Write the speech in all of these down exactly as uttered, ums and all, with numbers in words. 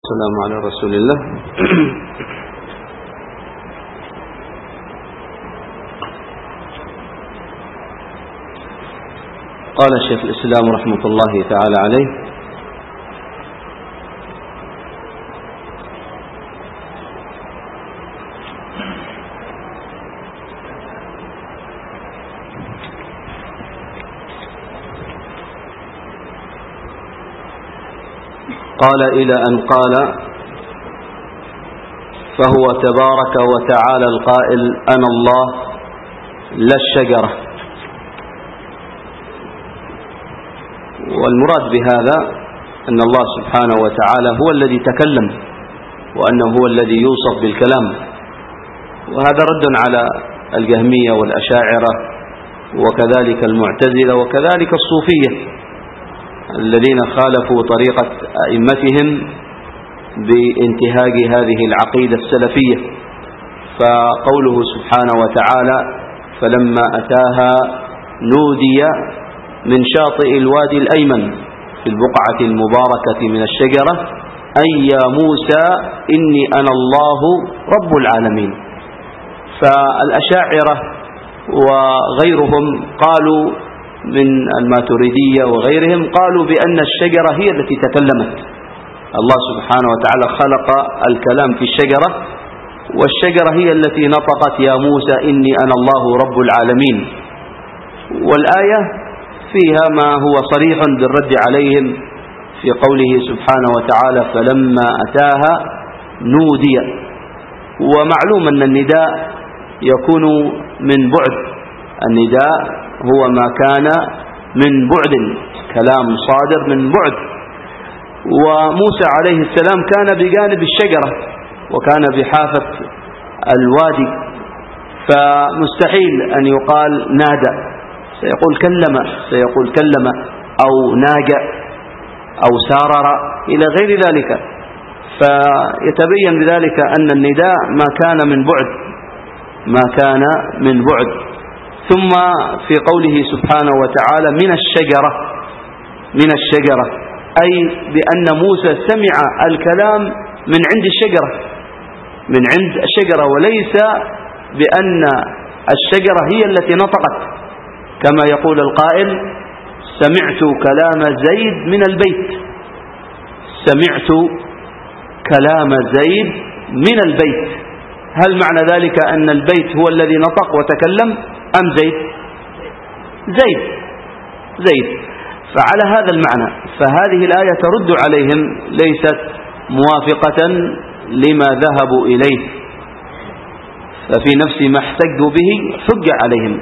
السلام على رسول الله. قال شيخ الإسلام رحمة الله تعالى عليه: قال إلى أن قال: فهو تبارك وتعالى القائل: أنا الله لا الشجرة. والمراد بهذا أن الله سبحانه وتعالى هو الذي تكلم، وأنه هو الذي يوصف بالكلام. وهذا رد على الجهمية والأشاعرة وكذلك المعتزلة وكذلك الصوفية الذين خالفوا طريقة أئمتهم بانتهاج هذه العقيدة السلفية. فقوله سبحانه وتعالى: فلما أتاها نودي من شاطئ الوادي الأيمن في البقعة المباركة من الشجرة أي يا موسى إني أنا الله رب العالمين. فالأشاعرة وغيرهم قالوا من الماتريدية وغيرهم قالوا بأن الشجرة هي التي تكلمت. الله سبحانه وتعالى خلق الكلام في الشجرة، والشجرة هي التي نطقت: يا موسى إني أنا الله رب العالمين. والآية فيها ما هو صريح بالرد عليهم في قوله سبحانه وتعالى: فلما أتاها نودي. ومعلوم أن النداء يكون من بعد، النداء هو ما كان من بعد، كلام صادر من بعد. وموسى عليه السلام كان بجانب الشجرة وكان بحافة الوادي، فمستحيل أن يقال نادى، سيقول كلم، سيقول كلم أو ناجى أو سارر إلى غير ذلك. فيتبين بذلك أن النداء ما كان من بعد، ما كان من بعد. ثم في قوله سبحانه وتعالى: من الشجرة، من الشجرة، أي بأن موسى سمع الكلام من عند الشجرة، من عند الشجرة، وليس بأن الشجرة هي التي نطقت، كما يقول القائل: سمعت كلام زيد من البيت، سمعت كلام زيد من البيت. هل معنى ذلك أن البيت هو الذي نطق وتكلم أم زيد؟ زيد زيد فعلى هذا المعنى فهذه الآية ترد عليهم، ليست موافقة لما ذهبوا إليه، ففي نفس ما احتجوا به حج عليهم.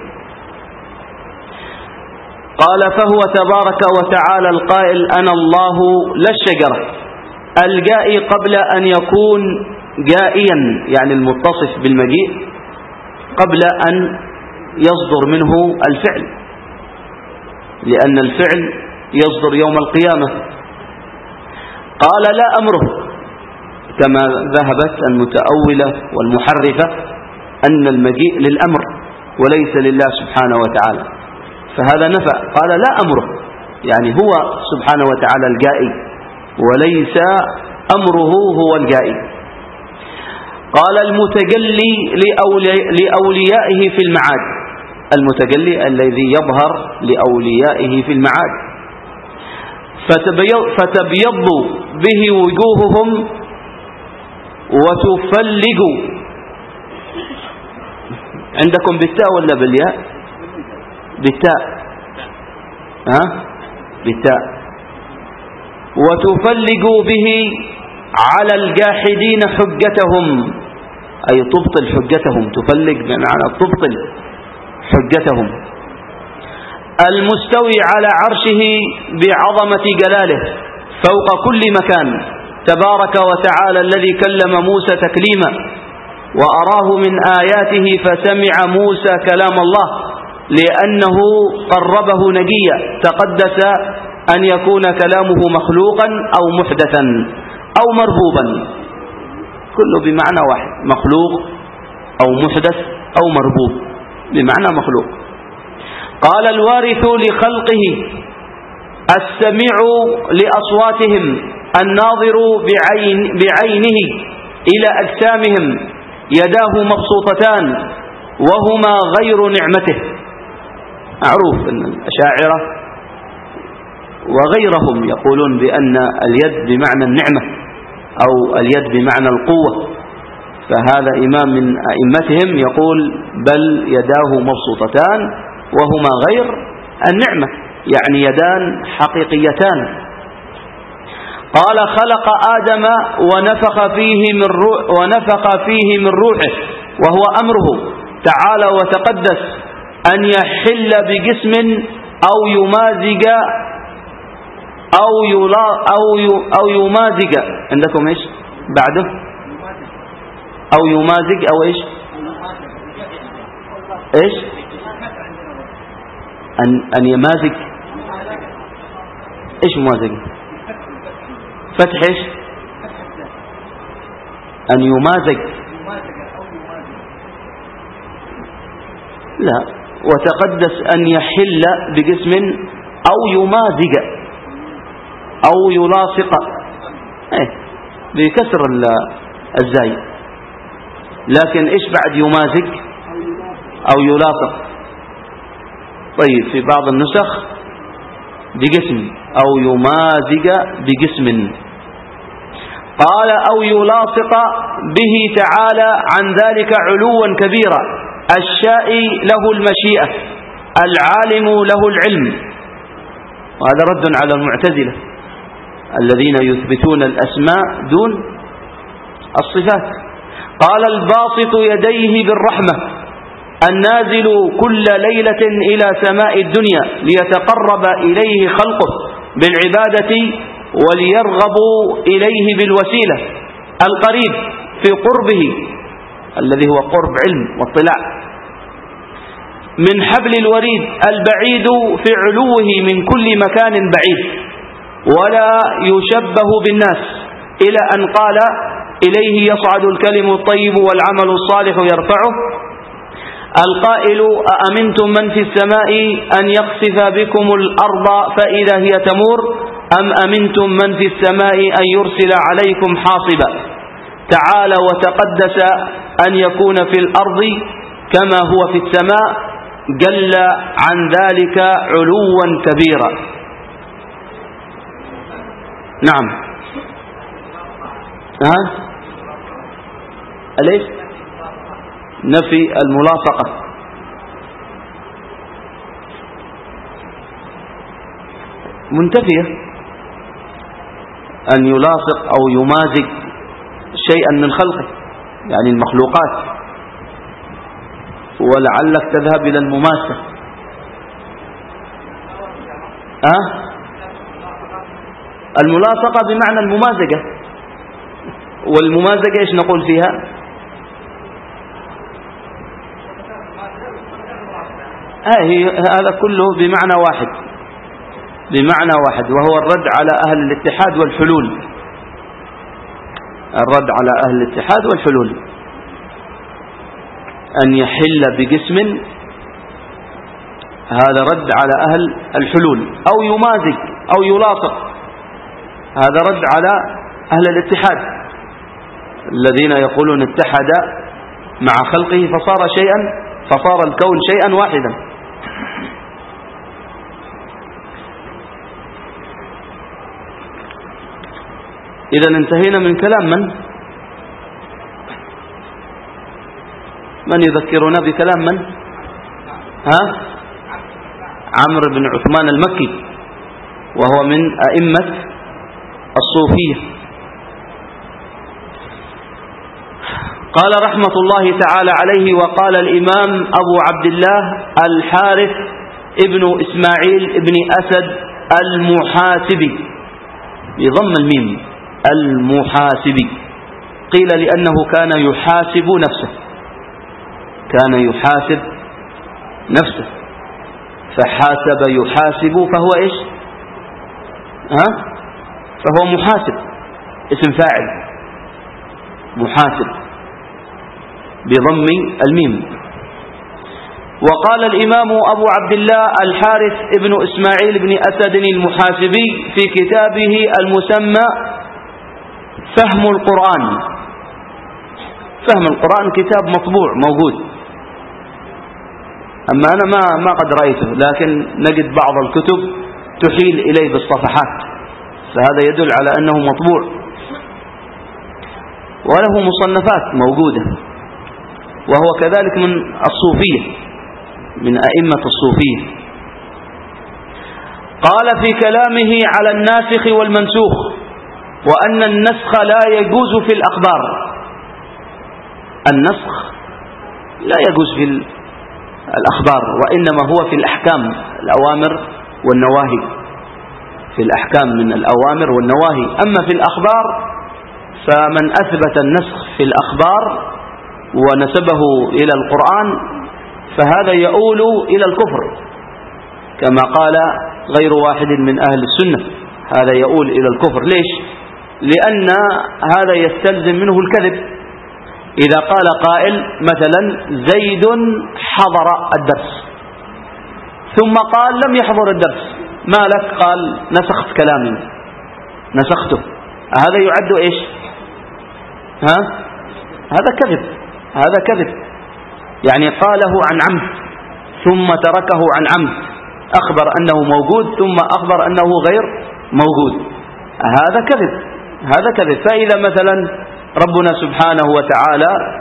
قال: فهو تبارك وتعالى القائل: أنا الله لا الشجرة. الجائي قبل أن يكون جائيا، يعني المتصف بالمجيء، قبل أن يصدر منه الفعل، لأن الفعل يصدر يوم القيامة. قال: لا أمره، كما ذهبت المتأولة والمحرفة أن المجيء للأمر وليس لله سبحانه وتعالى، فهذا نفى. قال: لا أمره، يعني هو سبحانه وتعالى الجائي وليس أمره هو الجائي. قال: المتجلي لأوليائه في المعاد، المتجلي الذي يظهر لأوليائه في المعاد، فتبيض به وجوههم وتفلج. عندكم بالتاء ولا بالياء؟ بالتاء، ها؟ بالتاء. وتفلج به على الجاحدين حجتهم، أي تبطل حجتهم، تفلج بمعنى تبطل حجتهم. المستوي على عرشه بعظمة جلاله فوق كل مكان، تبارك وتعالى الذي كلم موسى تكليما وأراه من آياته فسمع موسى كلام الله لأنه قربه نجيا، تقدس أن يكون كلامه مخلوقا أو محدثا أو مربوبا، كله بمعنى واحد، مخلوق أو محدث أو مربوب، بمعنى مخلوق. قال: الوارث لخلقه السميع لأصواتهم الناظر بعين بعينه إلى أجسامهم يداه مبسوطتان وهما غير نعمته. معروف أن الأشاعرة وغيرهم يقولون بأن اليد بمعنى النعمة أو اليد بمعنى القوة، فهذا إمام من أئمتهم يقول بل يداه مبسوطتان وهما غير النعمة، يعني يدان حقيقيتان. قال خلق آدم ونفخ فيه من روح ونفخ فيه من روحه، وهو أمره تعالى وتقدس أن يحل بجسم أو يمازج أو يلا أو أو يمازج. عندكم إيش بعده؟ أو يمازج أو إيش؟ إيش؟ أن أن يمازج. إيش ممازج؟ فتح إيش؟ أن يمازج. لا، وتقدس أن يحل بجسم أو يمازج أو يلاصق، إيه بكسر الزاي. لكن إيش بعد يمازج أو يلاصق؟ طيب في بعض النسخ بجسم أو يمازج بجسم. قال أو يلاصق به تعالى عن ذلك علوا كبيرا، الشائي له المشيئة، العالم له العلم. وهذا رد على المعتزلة الذين يثبتون الأسماء دون الصفات. قال الباسط يديه بالرحمة، النازل كل ليلة إلى سماء الدنيا ليتقرب إليه خلقه بالعبادة وليرغبوا إليه بالوسيلة، القريب في قربه الذي هو قرب علم واطلاع، من حبل الوريد، البعيد في علوه من كل مكان بعيد، ولا يشبه بالناس، إلى أن قال إليه يصعد الكلم الطيب والعمل الصالح يرفعه. القائل أأمنتم من في السماء أن يخسف بكم الأرض فإذا هي تمور أم أمنتم من في السماء أن يرسل عليكم حاصبا. تعالى وتقدس أن يكون في الأرض كما هو في السماء، جل عن ذلك علوا كبيرا. نعم. ها أليس نفي الملاصقة. منتفية أن يلاصق أو يمازج شيئا من خلقه، يعني المخلوقات، ولعلك تذهب إلى المماسة. أه؟ الملاصقة بمعنى الممازجة، والممازجة إيش نقول فيها؟ آه هذا كله بمعنى واحد، بمعنى واحد، وهو الرد على أهل الاتحاد والحلول. الرد على أهل الاتحاد والحلول أن يحل بجسم، هذا رد على أهل الحلول. أو يمازج أو يلاصق، هذا رد على أهل الاتحاد الذين يقولون اتحد مع خلقه فصار شيئا، فصار الكون شيئا واحدا. إذا انتهينا من كلام من؟ من يذكرنا بكلام من؟ ها؟ عمرو بن عثمان المكي، وهو من أئمة الصوفية. قال رحمة الله تعالى عليه: وقال الإمام أبو عبد الله الحارث ابن إسماعيل ابن أسد المحاسبي بضم الميم، المحاسبي، قيل لأنه كان يحاسب نفسه، كان يحاسب نفسه، فحاسب يحاسب فهو إيش؟ ها؟ فهو محاسب، اسم فاعل محاسب بضم الميم. وقال الإمام أبو عبد الله الحارث ابن إسماعيل بن أسد المحاسبي في كتابه المسمى فهم القرآن. فهم القرآن كتاب مطبوع موجود، أما أنا ما ما قد رأيته، لكن نجد بعض الكتب تحيل إليه بالصفحات، فهذا يدل على أنه مطبوع. وله مصنفات موجودة، وهو كذلك من الصوفية، من أئمة الصوفية. قال في كلامه على الناسخ والمنسوخ وأن النسخ لا يجوز في الأخبار. النسخ لا يجوز في الأخبار، وإنما هو في الأحكام، الأوامر والنواهي، في الأحكام من الأوامر والنواهي. أما في الأخبار فمن أثبت النسخ في الأخبار ونسبه إلى القرآن فهذا يؤول إلى الكفر، كما قال غير واحد من أهل السنة، هذا يؤول إلى الكفر. ليش؟ لأن هذا يستلزم منه الكذب. إذا قال قائل مثلا زيد حضر الدرس ثم قال لم يحضر الدرس، ما لك؟ قال نسخت كلامي، نسخته، هذا يعد إيش؟ ها؟ هذا كذب، هذا كذب، يعني قاله عن عمد ثم تركه عن عمد، أخبر أنه موجود ثم أخبر أنه غير موجود، هذا كذب، هذا كذب. فإذا مثلا ربنا سبحانه وتعالى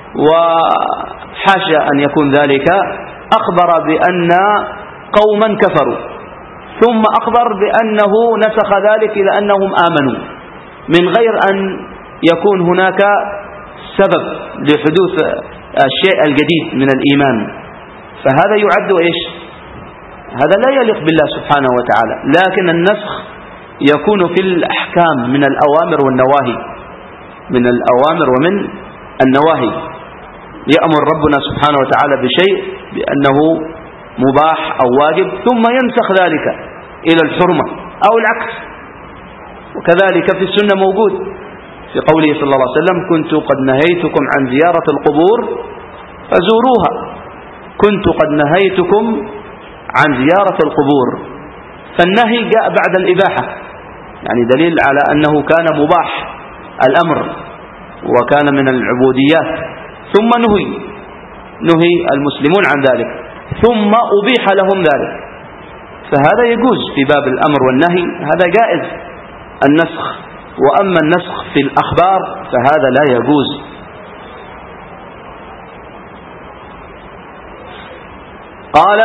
وحاشا أن يكون ذلك أخبر بأن قوما كفروا ثم أخبر بأنه نسخ ذلك إلى أنهم آمنوا من غير أن يكون هناك سبب لحدوث الشيء الجديد من الإيمان، فهذا يعد إيش؟ هذا لا يليق بالله سبحانه وتعالى. لكن النسخ يكون في الأحكام من الأوامر والنواهي، من الأوامر ومن النواهي. يأمر ربنا سبحانه وتعالى بشيء بأنه مباح أو واجب ثم ينسخ ذلك إلى الحرمة أو العكس. وكذلك في السنة موجود في قوله صلى الله عليه وسلم كنت قد نهيتكم عن زيارة القبور فزوروها، كنت قد نهيتكم عن زيارة القبور، فالنهي جاء بعد الإباحة، يعني دليل على أنه كان مباح الأمر وكان من العبوديات، ثم نهي نهي المسلمون عن ذلك ثم أبيح لهم ذلك، فهذا يجوز في باب الأمر والنهي، هذا جائز النسخ. وأما النسخ في الأخبار فهذا لا يجوز. قال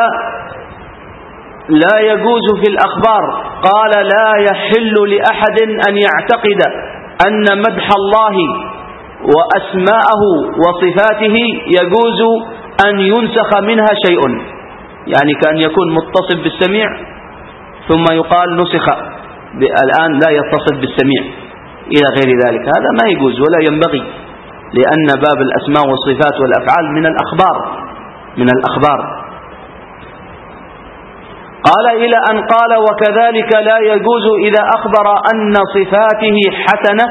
لا يجوز في الأخبار. قال لا يحل لأحد أن يعتقد أن مدح الله وأسماءه وصفاته يجوز أن ينسخ منها شيء، يعني كان يكون متصل بالسميع ثم يقال نسخ الآن لا يتصل بالسميع إلى غير ذلك، هذا ما يجوز ولا ينبغي، لأن باب الأسماء والصفات والأفعال من الأخبار من الأخبار. قال إلى أن قال وكذلك لا يجوز إذا أخبر أن صفاته حسنة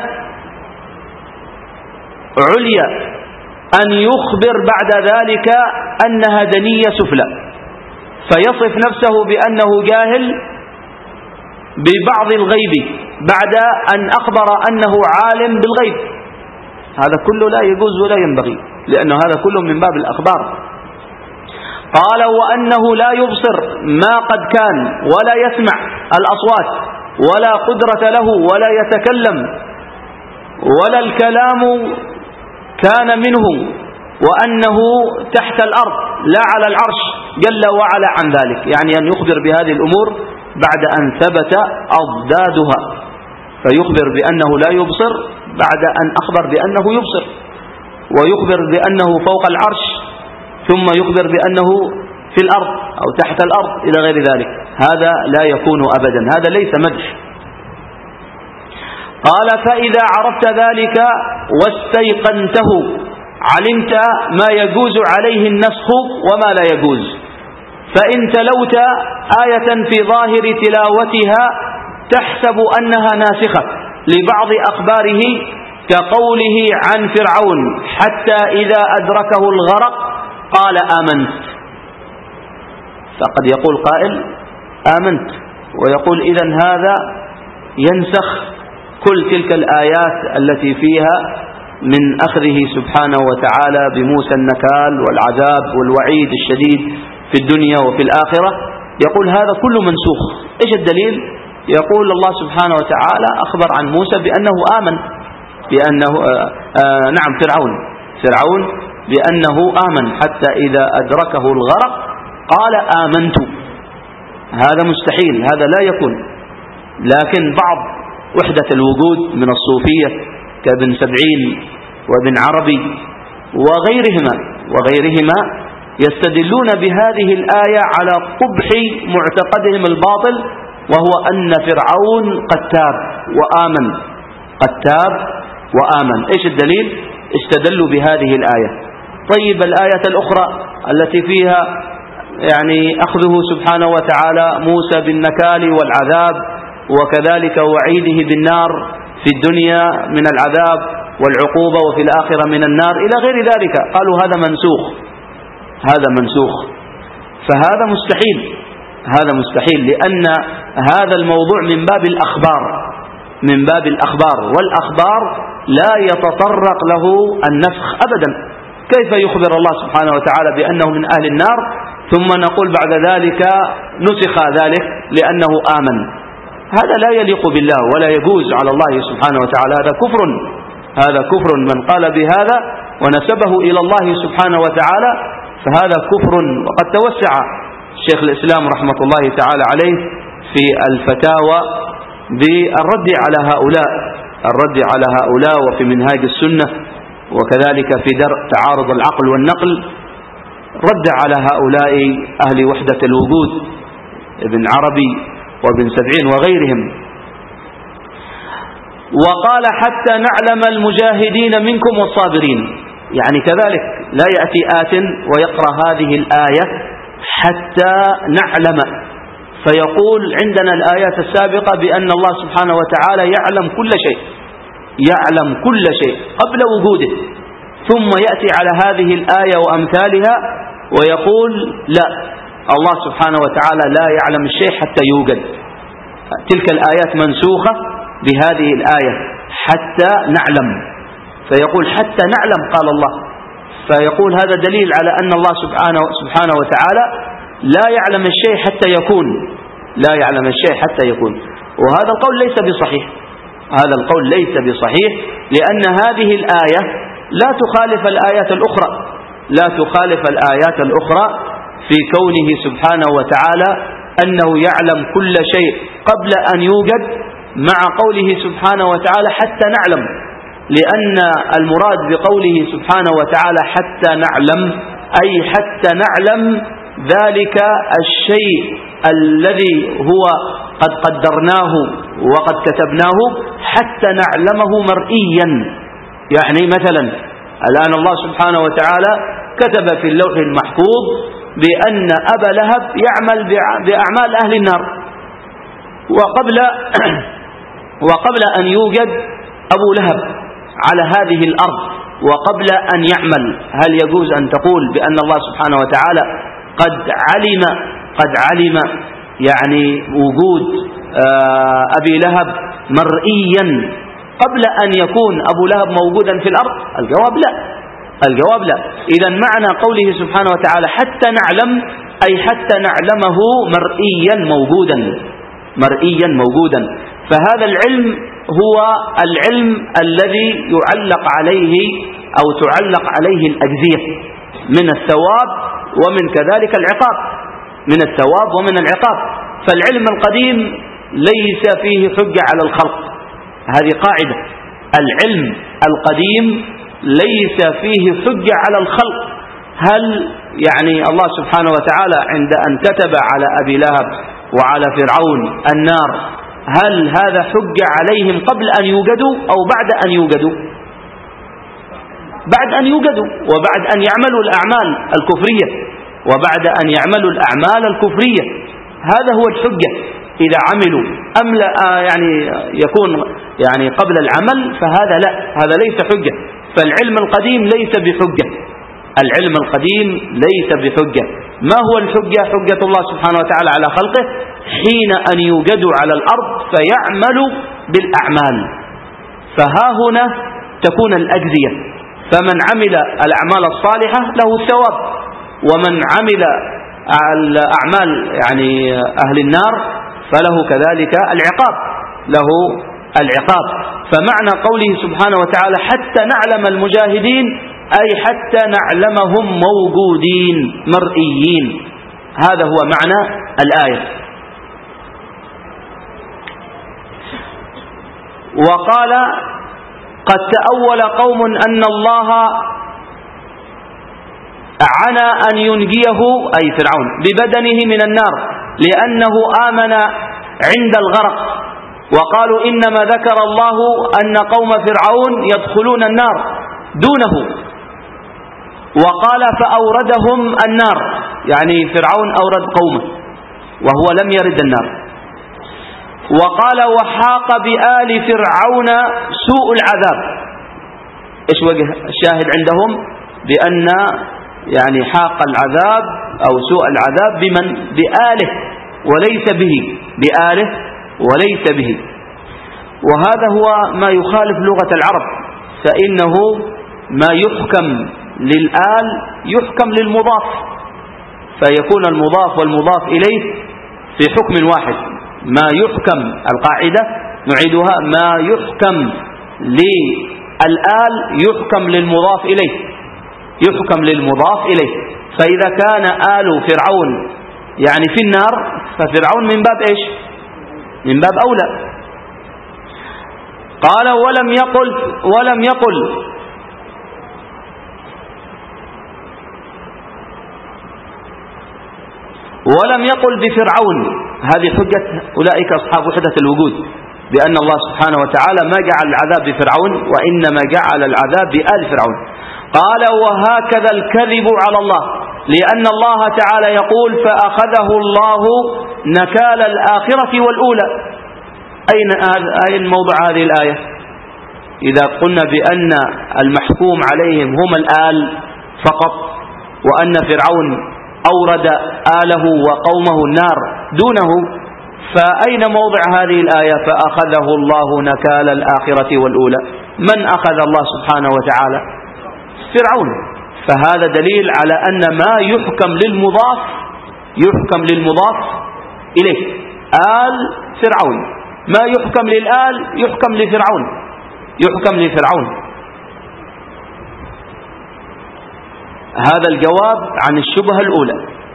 عليا أن يخبر بعد ذلك أنها دنية سفلى، فيصف نفسه بأنه جاهل ببعض الغيب بعد أن أخبر أنه عالم بالغيب، هذا كله لا يجوز ولا ينبغي، لأن هذا كله من باب الأخبار. قال وأنه لا يبصر ما قد كان ولا يسمع الأصوات ولا قدرة له ولا يتكلم ولا الكلام كان منه، وأنه تحت الأرض لا على العرش جل وعلا عن ذلك، يعني أن يخبر بهذه الأمور بعد أن ثبت أضدادها، فيخبر بأنه لا يبصر بعد أن أخبر بأنه يبصر، ويخبر بأنه فوق العرش ثم يخبر بأنه في الأرض أو تحت الأرض إلى غير ذلك، هذا لا يكون أبدا، هذا ليس مدح. قال فإذا عرفت ذلك واستيقنته علمت ما يجوز عليه النسخ وما لا يجوز، فإن تلوت آية في ظاهر تلاوتها تحسب أنها ناسخة لبعض أخباره كقوله عن فرعون حتى إذا أدركه الغرق قال آمنت، فقد يقول قائل آمنت ويقول إذن هذا ينسخ كل تلك الآيات التي فيها من أخذه سبحانه وتعالى بموسى النكال والعذاب والوعيد الشديد في الدنيا وفي الآخرة، يقول هذا كله منسوخ. إيش الدليل؟ يقول الله سبحانه وتعالى أخبر عن موسى بأنه آمن، بأنه آآ آآ نعم فرعون فرعون بأنه آمن حتى إذا أدركه الغرق قال آمنت. هذا مستحيل، هذا لا يكون. لكن بعض وحدة الوجود من الصوفية كابن سبعين وابن عربي وغيرهما وغيرهما يستدلون بهذه الآية على قبح معتقدهم الباطل، وهو أن فرعون قد تاب وآمن، قد تاب وآمن. إيش الدليل؟ استدلوا بهذه الآية. طيب الآية الأخرى التي فيها يعني أخذه سبحانه وتعالى موسى بالنكال والعذاب، وكذلك وعيده بالنار في الدنيا من العذاب والعقوبة، وفي الآخرة من النار إلى غير ذلك، قالوا هذا منسوخ، هذا منسوخ. فهذا مستحيل، هذا مستحيل، لأن هذا الموضوع من باب الأخبار، من باب الأخبار، والأخبار لا يتطرق له النسخ أبدا. كيف يخبر الله سبحانه وتعالى بأنه من أهل النار ثم نقول بعد ذلك نسخ ذلك لأنه آمن؟ هذا لا يليق بالله ولا يجوز على الله سبحانه وتعالى، هذا كفر، هذا كفر. من قال بهذا ونسبه إلى الله سبحانه وتعالى فهذا كفر. وقد توسع شيخ الإسلام رحمة الله تعالى عليه في الفتاوى بالرد على هؤلاء، الرد على هؤلاء، وفي منهاج السنة، وكذلك في درء تعارض العقل والنقل، رد على هؤلاء أهل وحدة الوجود ابن عربي وابن سبعين وغيرهم. وقال حتى نعلم المجاهدين منكم والصابرين، يعني كذلك لا يأتي آت ويقرأ هذه الآية حتى نعلم، فيقول عندنا الآيات السابقة بأن الله سبحانه وتعالى يعلم كل شيء، يعلم كل شيء قبل وجوده، ثم يأتي على هذه الآية وأمثالها ويقول لا، الله سبحانه وتعالى لا يعلم الشيء حتى يوجد. تلك الآيات منسوخة بهذه الآية حتى نعلم، فيقول حتى نعلم قال الله، فيقول هذا دليل على أن الله سبحانه, سبحانه وتعالى لا يعلم الشيء حتى يكون، لا يعلم الشيء حتى يكون. وهذا القول ليس بصحيح، هذا القول ليس بصحيح، لأن هذه الآية لا تخالف الآيات الأخرى، لا تخالف الآيات الأخرى في كونه سبحانه وتعالى أنه يعلم كل شيء قبل أن يوجد، مع قوله سبحانه وتعالى حتى نعلم، لأن المراد بقوله سبحانه وتعالى حتى نعلم أي حتى نعلم ذلك الشيء الذي هو قد قدرناه وقد كتبناه، حتى نعلمه مرئيا. يعني مثلا الآن الله سبحانه وتعالى كتب في اللوح المحفوظ بأن أبا لهب يعمل بأعمال أهل النار، وقبل وقبل أن يوجد أبو لهب على هذه الأرض وقبل أن يعمل، هل يجوز أن تقول بأن الله سبحانه وتعالى قد علم قد علم يعني وجود أبي لهب مرئيا قبل أن يكون أبو لهب موجودا في الأرض؟ الجواب لا، الجواب لا. إذا معنى قوله سبحانه وتعالى حتى نعلم أي حتى نعلمه مرئيا موجودا، مرئيا موجودا. فهذا العلم هو العلم الذي يعلق عليه أو تعلق عليه الأجزية من الثواب ومن كذلك العقاب، من الثواب ومن العقاب. فالعلم القديم ليس فيه حجة على الخلق، هذه قاعدة، العلم القديم ليس فيه حجة على الخلق. هل يعني الله سبحانه وتعالى عند أن كتب على أبي لهب وعلى فرعون النار، هل هذا حجة عليهم قبل أن يوجدوا أو بعد أن يوجدوا؟ بعد أن يوجدوا، وبعد أن يعملوا الأعمال الكفرية، وبعد أن يعملوا الأعمال الكفرية، هذا هو الحجة. إذا عملوا أم لا يعني يكون يعني قبل العمل، فهذا لا، هذا ليس حجة. فالعلم القديم ليس بحجة، العلم القديم ليس بحجة. ما هو الحجة؟ حجة الله سبحانه وتعالى على خلقه حين أن يوجدوا على الأرض فيعملوا بالأعمال، فها هنا تكون الأجزية، فمن عمل الأعمال الصالحة له الثواب، ومن عمل الأعمال يعني أهل النار فله كذلك العقاب، له العقاب. فمعنى قوله سبحانه وتعالى حتى نعلم المجاهدين أي حتى نعلمهم موجودين مرئيين، هذا هو معنى الآية. وقال قد تأول قوم أن الله عنى أن ينجيه أي فرعون ببدنه من النار لأنه آمن عند الغرق، وقالوا إنما ذكر الله أن قوم فرعون يدخلون النار دونه، وقال فأوردهم النار، يعني فرعون أورد قومه وهو لم يرد النار. وقال وحاق بآل فرعون سوء العذاب. إيش وجه الشاهد عندهم؟ بأن يعني حاق العذاب أو سوء العذاب بمن؟ بآله وليس به، بآله وليس به. وهذا هو ما يخالف لغة العرب، فإنه ما يحكم للآل يحكم للمضاف، فيكون المضاف والمضاف إليه في حكم واحد. ما يحكم القاعدة نعيدها، ما يحكم للآل يحكم للمضاف إليه، يحكم للمضاف إليه. فإذا كان آل فرعون يعني في النار ففرعون من باب إيش؟ من باب أولى. قال ولم يقل ولم يقل ولم يقل بفرعون، هذه حجة أولئك أصحاب وحدة الوجود، بأن الله سبحانه وتعالى ما جعل العذاب بفرعون وإنما جعل العذاب بآل فرعون. قال وهكذا الكذب على الله، لأن الله تعالى يقول فأخذه الله نكال الآخرة والأولى. أين أين موضع هذه الآية؟ إذا قلنا بأن المحكوم عليهم هم الآل فقط، وأن فرعون أورد آله وقومه النار دونه، فأين موضع هذه الآية فأخذه الله نكال الآخرة والأولى؟ من أخذ الله سبحانه وتعالى؟ فرعون. فهذا دليل على أن ما يحكم للمضاف يحكم للمضاف إليه، آل فرعون، ما يحكم للآل يحكم لفرعون، يحكم لفرعون. هذا الجواب عن الشبهة الأولى.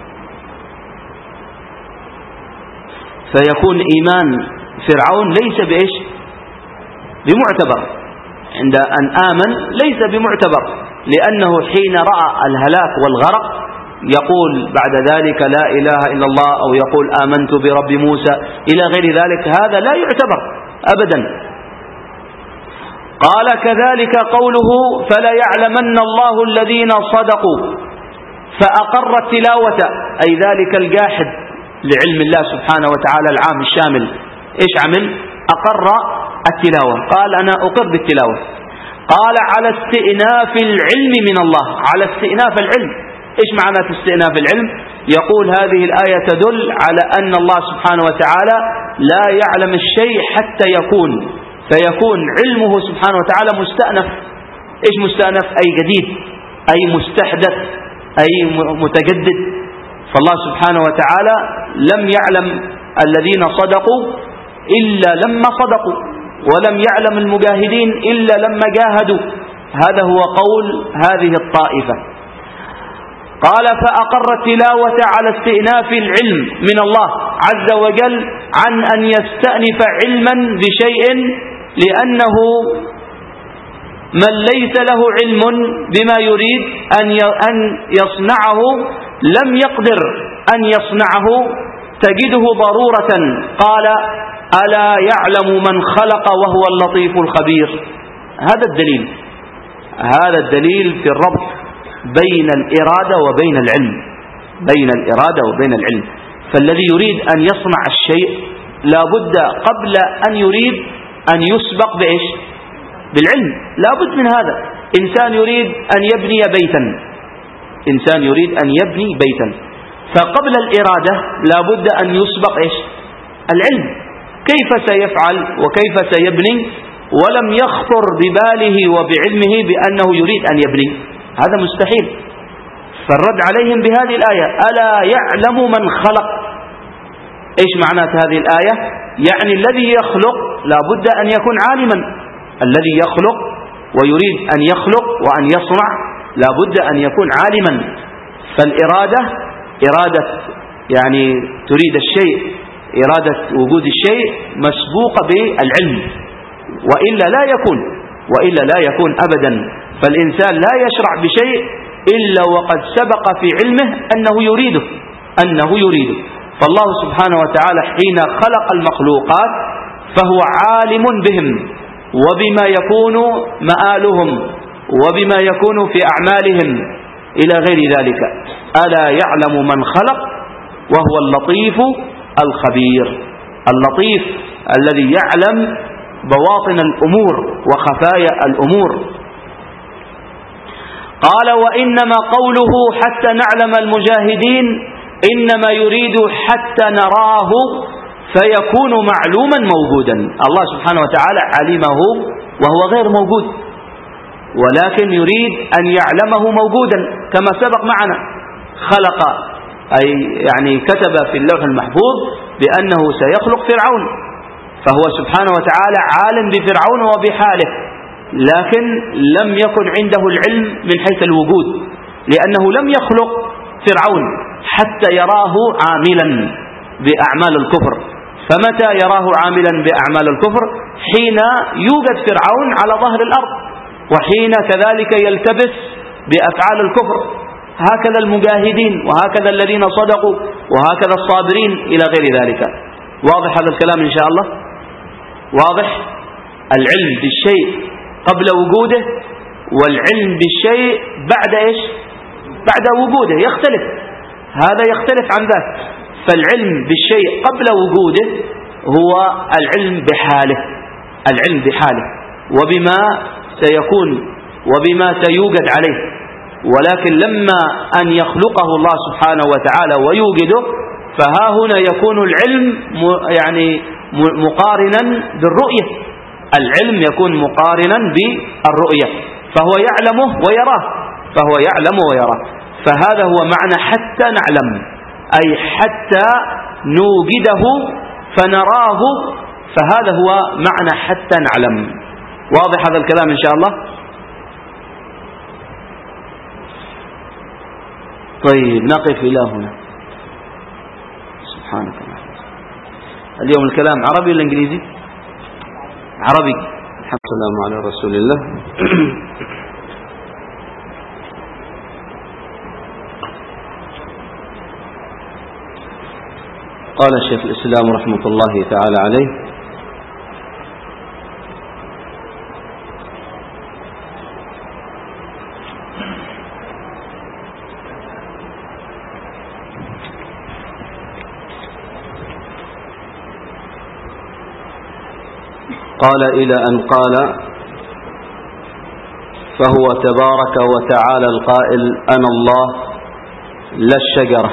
فيكون إيمان فرعون ليس بإيش؟ بمعتبر، عند أن آمن ليس بمعتبر، لأنه حين رأى الهلاك والغرق يقول بعد ذلك لا إله إلا الله، أو يقول آمنت برب موسى إلى غير ذلك، هذا لا يعتبر أبدا. قال كذلك قوله فلا يعلمن الله الذين صدقوا فأقر التلاوة، أي ذلك الجاحد لعلم الله سبحانه وتعالى العام الشامل، إيش عمل؟ أقر التلاوة، قال أنا أقر بالتلاوة. قال على استئناف العلم من الله، على استئناف العلم. إيش معنى استئناف العلم؟ يقول هذه الآية تدل على أن الله سبحانه وتعالى لا يعلم الشيء حتى يكون، فيكون علمه سبحانه وتعالى مستأنف. إيش مستأنف؟ أي جديد، أي مستحدث، أي متجدد. فالله سبحانه وتعالى لم يعلم الذين صدقوا إلا لما صدقوا، ولم يعلم المجاهدين إلا لما جاهدوا. هذا هو قول هذه الطائفة. قال فأقر التلاوة على استئناف العلم من الله عز وجل عن أن يستأنف علما بشيء، لأنه من ليس له علم بما يريد أن يصنعه لم يقدر أن يصنعه، تجده ضرورة. قال ألا يعلم من خلق وهو اللطيف الخبير. هذا الدليل، هذا الدليل في الربط بين الإرادة وبين العلم، بين الإرادة وبين العلم. فالذي يريد أن يصنع الشيء لابد قبل أن يريد أن يسبق بإيش؟ بالعلم، لابد من هذا. إنسان يريد أن يبني بيتا، إنسان يريد أن يبني بيتا، فقبل الإرادة لابد أن يسبق إيش؟ العلم. كيف سيفعل وكيف سيبني؟ ولم يخطر بباله وبعلمه بأنه يريد أن يبني، هذا مستحيل. فالرد عليهم بهذه الآية: ألا يعلم من خلق. إيش معنى هذه الآية؟ يعني الذي يخلق لا بد أن يكون عالما، الذي يخلق ويريد أن يخلق وأن يصنع لا بد أن يكون عالما. فالإرادة إرادة يعني تريد الشيء، إرادة وجود الشيء مسبوقة بالعلم، وإلا لا يكون وإلا لا يكون أبدا. فالإنسان لا يشرع بشيء إلا وقد سبق في علمه أنه يريده أنه يريده فالله سبحانه وتعالى حين خلق المخلوقات فهو عالم بهم وبما يكون مآلهم وبما يكون في أعمالهم إلى غير ذلك. ألا يعلم من خلق وهو اللطيف الخبير، اللطيف الذي يعلم بواطن الأمور وخفايا الأمور. قال: وإنما قوله حتى نعلم المجاهدين إنما يريد حتى نراه فيكون معلوما موجودا. الله سبحانه وتعالى علمه وهو غير موجود، ولكن يريد أن يعلمه موجودا كما سبق معنا. خلق أي يعني كتب في اللوح المحفوظ بأنه سيخلق فرعون، فهو سبحانه وتعالى عالم بفرعون وبحاله، لكن لم يكن عنده العلم من حيث الوجود، لأنه لم يخلق فرعون حتى يراه عاملا بأعمال الكفر. فمتى يراه عاملا بأعمال الكفر؟ حين يوجد فرعون على ظهر الأرض، وحين كذلك يلتبس بأفعال الكفر. هكذا المجاهدين، وهكذا الذين صدقوا، وهكذا الصابرين إلى غير ذلك. واضح هذا الكلام إن شاء الله؟ واضح؟ العلم بالشيء قبل وجوده والعلم بالشيء بعد إيش؟ بعد وجوده يختلف، هذا يختلف عن ذاك. فالعلم بالشيء قبل وجوده هو العلم بحاله، العلم بحاله وبما سيكون وبما سيوجد عليه. ولكن لما أن يخلقه الله سبحانه وتعالى ويوجده، فها هنا يكون العلم يعني مقارنا بالرؤية، العلم يكون مقارنا بالرؤية، فهو يعلمه ويراه فهو يعلم ويراه. فهذا هو معنى حتى نعلم، أي حتى نوجده فنراه، فهذا هو معنى حتى نعلم. واضح هذا الكلام إن شاء الله؟ طيب نقف إلى هنا. سبحانك اللهم. اليوم الكلام عربي ولا إنجليزي؟ عربي. الحمد لله على رسول الله. قال الشيخ الإسلام رحمة الله تعالى عليه: قال إلى أن قال: فهو تبارك وتعالى القائل: أنا الله لا الشجرة.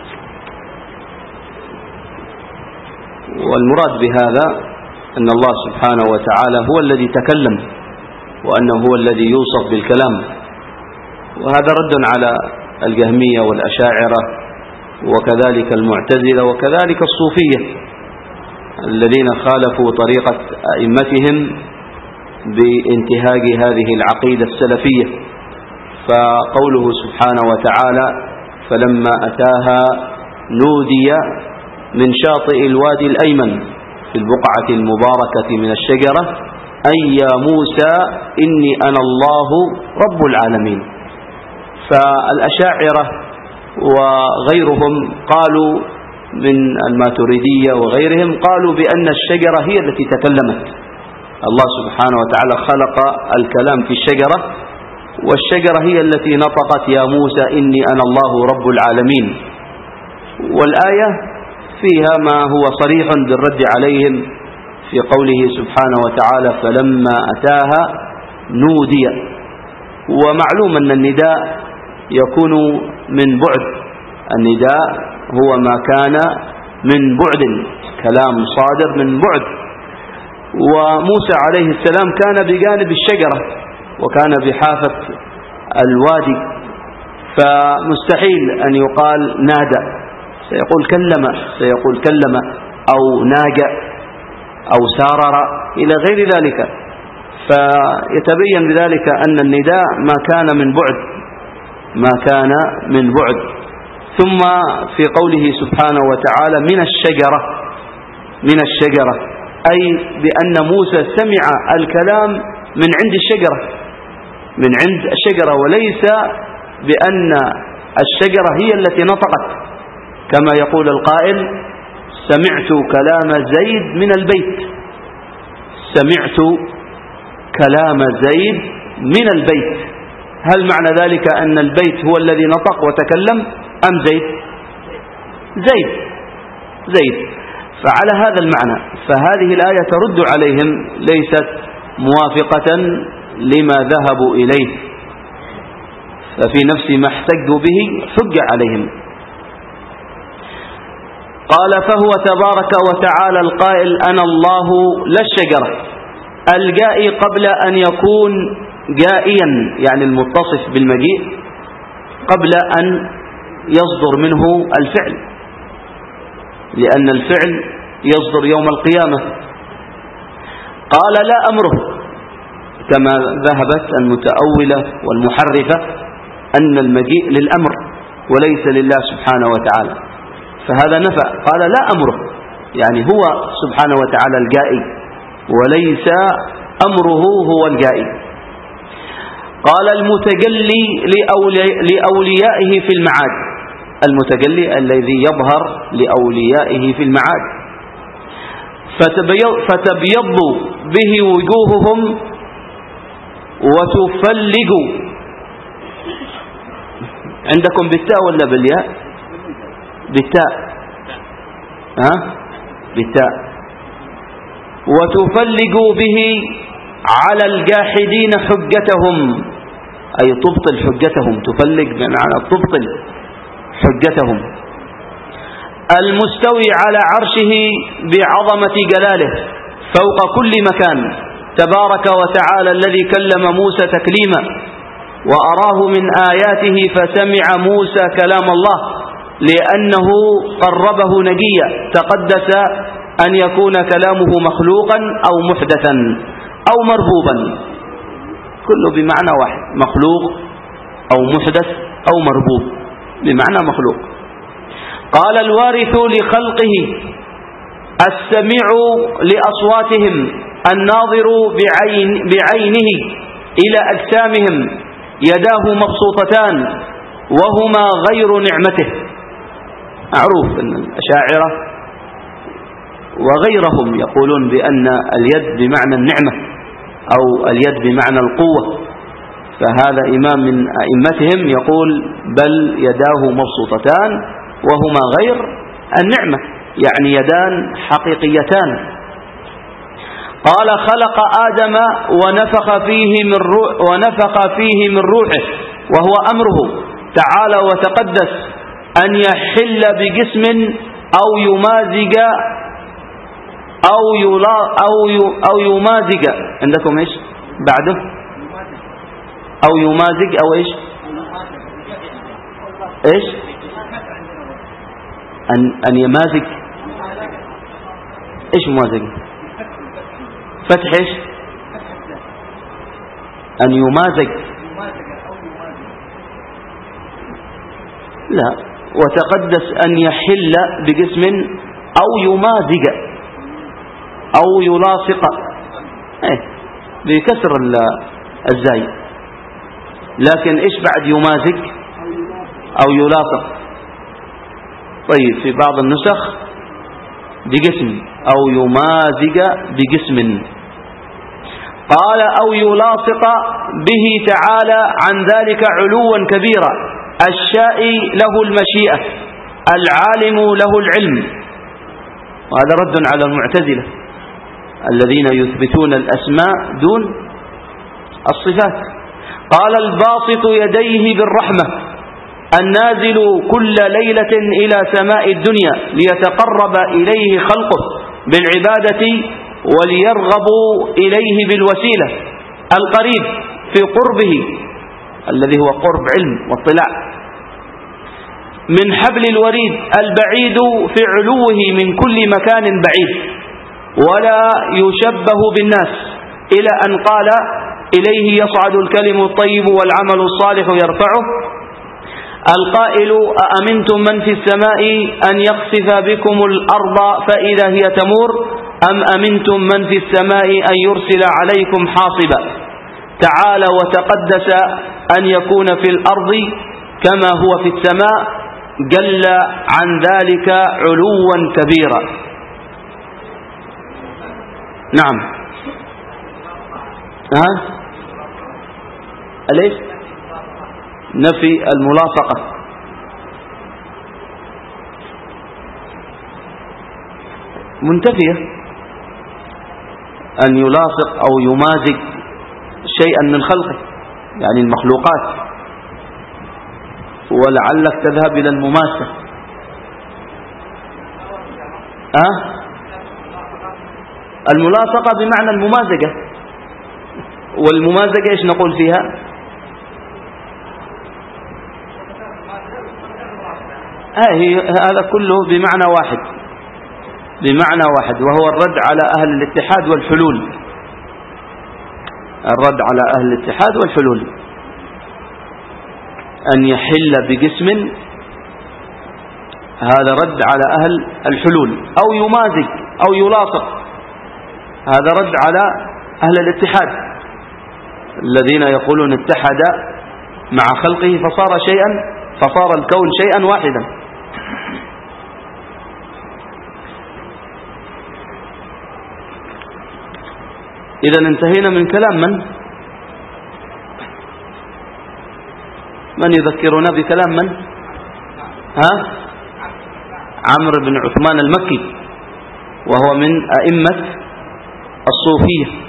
والمراد بهذا أن الله سبحانه وتعالى هو الذي تكلم، وأنه هو الذي يوصف بالكلام. وهذا رد على الجهمية والأشاعرة وكذلك المعتزلة وكذلك الصوفية الذين خالفوا طريقة أئمتهم بانتهاج هذه العقيدة السلفية. فقوله سبحانه وتعالى: فلما أتاها نودي من شاطئ الوادي الأيمن في البقعة المباركة من الشجرة أي يا موسى إني أنا الله رب العالمين. فالأشاعرة وغيرهم قالوا من الماتريدية وغيرهم قالوا بأن الشجرة هي التي تكلمت. الله سبحانه وتعالى خلق الكلام في الشجرة، والشجرة هي التي نطقت يا موسى إني أنا الله رب العالمين. والآية فيها ما هو صريح بالرد عليهم في قوله سبحانه وتعالى: فلما أتاها نودي. ومعلوم أن النداء يكون من بعد، النداء هو ما كان من بعد، كلام صادر من بعد. وموسى عليه السلام كان بجانب الشجرة وكان بحافة الوادي، فمستحيل أن يقال نادى، سيقول كلم، سيقول كلم أو ناجى أو سارر إلى غير ذلك. فيتبين بذلك أن النداء ما كان من بعد، ما كان من بعد. ثم في قوله سبحانه وتعالى من الشجرة، من الشجرة أي بأن موسى سمع الكلام من عند الشجرة، من عند الشجرة، وليس بأن الشجرة هي التي نطقت، كما يقول القائل سمعت كلام زيد من البيت، سمعت كلام زيد من البيت. هل معنى ذلك أن البيت هو الذي نطق وتكلم أم زيد؟ زيد زيد فعلى هذا المعنى فهذه الآية ترد عليهم، ليست موافقة لما ذهبوا إليه، ففي نفس ما احتجوا به حج عليهم. قال فهو تبارك وتعالى القائل أنا الله لا الشجرة، الجائي قبل أن يكون جائيا، يعني المتصف بالمجيء قبل أن يصدر منه الفعل، لأن الفعل يصدر يوم القيامة. قال لا أمره، كما ذهبت المتأولة والمحرفة أن المجيء للأمر وليس لله سبحانه وتعالى، فهذا نفى. قال لا أمره، يعني هو سبحانه وتعالى الجائي وليس أمره هو الجائي. قال المتجلي لأوليائه في المعاد، المتجلي الذي يظهر لأوليائه في المعاد، فتبيض به وجوههم وتفلج. عندكم بالتاء ولا بالياء؟ بالتاء، ها بالتاء. وتفلج به على الجاحدين حجتهم، أي تبطل حجتهم، تفلج بمعنى تبطل حجتهم. المستوي على عرشه بعظمة جلاله فوق كل مكان، تبارك وتعالى الذي كلم موسى تكليما وأراه من آياته فسمع موسى كلام الله لأنه قربه نجيا، تقدس أن يكون كلامه مخلوقا أو محدثا أو مربوبا، كله بمعنى واحد، مخلوق أو محدث أو مربوب، بمعنى مخلوق. قال الوارث لخلقه السميع لأصواتهم الناظر بعين بعينه إلى أجسامهم، يداه مبسوطتان وهما غير نعمته. معروف أن الأشاعرة وغيرهم يقولون بأن اليد بمعنى النعمة أو اليد بمعنى القوة، فهذا إمام من أئمتهم يقول بل يداه مبسوطتان وهما غير النعمة، يعني يدان حقيقيتان. قال خلق آدم ونفخ فيه من روح ونفخ فيه من روحه وهو أمره تعالى وتقدس أن يحل بجسم أو يمازج أو يلا أو أو يمازج. عندكم إيش بعده؟ أو يمازج أو إيش؟ إيش؟ أن أن يمازج. إيش ممازج؟ فتح إيش؟ أن يمازج. لا، وتقدس أن يحل بجسم أو يمازج أو يلاصق، إيه بكسر الزاي، لكن إيش بعد يمازج أو يلاصق؟ طيب في بعض النسخ بجسم أو يمازج بجسم. قال أو يلاصق به تعالى عن ذلك علوا كبيرا، الشائي له المشيئة العالم له العلم. وهذا رد على المعتزلة الذين يثبتون الأسماء دون الصفات. قال الباسط يديه بالرحمة النازل كل ليلة إلى سماء الدنيا ليتقرب إليه خلقه بالعبادة وليرغبوا إليه بالوسيلة القريب في قربه الذي هو قرب علم واطلاع، من حبل الوريد البعيد في علوه من كل مكان بعيد، ولا يشبه بالناس، إلى أن قال إليه يصعد الكلم الطيب والعمل الصالح يرفعه. القائل أأمنتم من في السماء أن يخسف بكم الأرض فإذا هي تمور أم أمنتم من في السماء أن يرسل عليكم حاصبا. تعالى وتقدس أن يكون في الأرض كما هو في السماء، جل عن ذلك علوا كبيرا. نعم. ها أليس نفي الملاصقة؟ منتفية، أن يلاصق أو يمازج شيئا من خلقه، يعني المخلوقات، ولعلك تذهب إلى المماسة. أه؟ الملاصقة بمعنى الممازجة، والممازجة إيش نقول فيها؟ آه هذا كله بمعنى واحد، بمعنى واحد، وهو الرد على أهل الاتحاد والحلول، الرد على أهل الاتحاد والحلول، أن يحل بجسم، هذا رد على أهل الحلول، أو يمازج أو يلاصق، هذا رد على أهل الاتحاد الذين يقولون اتحد مع خلقه فصار شيئا، فصار الكون شيئا واحدا. إذا انتهينا من كلام من؟ من يذكرنا بكلام من؟ ها؟ عمرو بن عثمان المكي، وهو من أئمة الصوفية.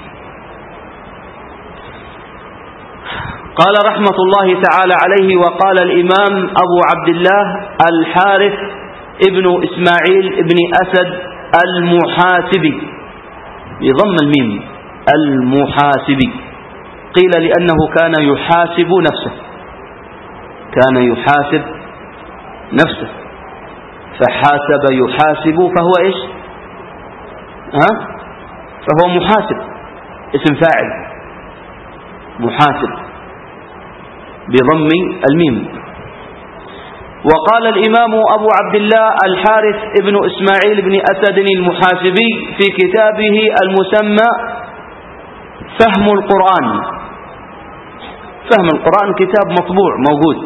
قال رحمة الله تعالى عليه: وقال الإمام أبو عبد الله الحارث ابن إسماعيل ابن أسد المحاسبي بضم الميم، المحاسبي، قيل لأنه كان يحاسب نفسه، كان يحاسب نفسه، فحاسب يحاسب فهو إيش؟ ها؟ فهو محاسب، اسم فاعل، محاسب بضم الميم. وقال الإمام أبو عبد الله الحارث ابن إسماعيل بن أسد المحاسبي في كتابه المسمى فهم القرآن. فهم القرآن كتاب مطبوع موجود،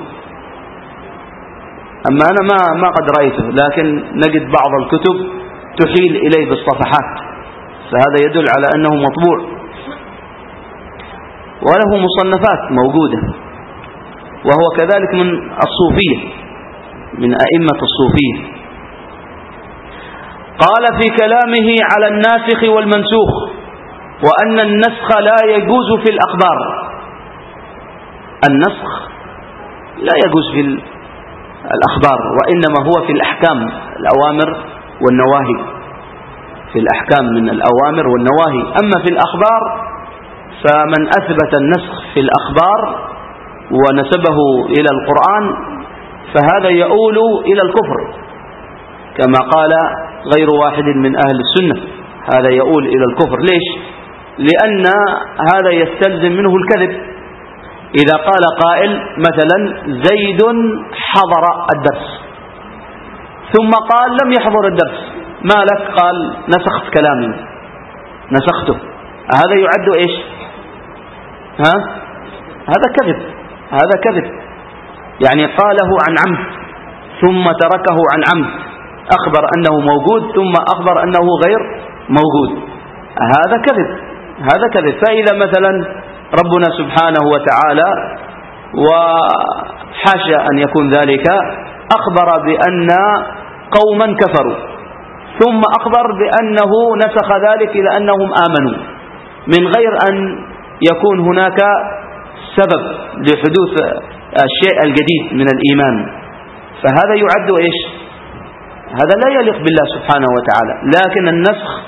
أما أنا ما ما قد رأيته، لكن نجد بعض الكتب تحيل إليه بالصفحات، فهذا يدل على أنه مطبوع، وله مصنفات موجودة، وهو كذلك من الصوفية، من أئمة الصوفية. قال في كلامه على الناسخ والمنسوخ: وأن النسخ لا يجوز في الأخبار. النسخ لا يجوز في الأخبار، وإنما هو في الأحكام، الأوامر والنواهي، في الأحكام من الأوامر والنواهي. أما في الأخبار فمن أثبت النسخ في الأخبار ونسبه إلى القرآن فهذا يؤول إلى الكفر، كما قال غير واحد من أهل السنة، هذا يؤول إلى الكفر. ليش؟ لأن هذا يستلزم منه الكذب. إذا قال قائل مثلا: زيد حضر الدرس، ثم قال لم يحضر الدرس، ما لك؟ قال: نسخت كلامي، نسخته. هذا يعد إيش؟ ها؟ هذا كذب، هذا كذب، يعني قاله عن عمد ثم تركه عن عمد، أخبر أنه موجود ثم أخبر أنه غير موجود، هذا كذب، هذا كذب. فإذا مثلا ربنا سبحانه وتعالى، وحاشا أن يكون ذلك، أخبر بأن قوما كفروا، ثم أخبر بأنه نسخ ذلك إلى أنهم آمنوا، من غير أن يكون هناك سبب لحدوث الشيء الجديد من الإيمان، فهذا يعد إيش؟ هذا لا يليق بالله سبحانه وتعالى. لكن النسخ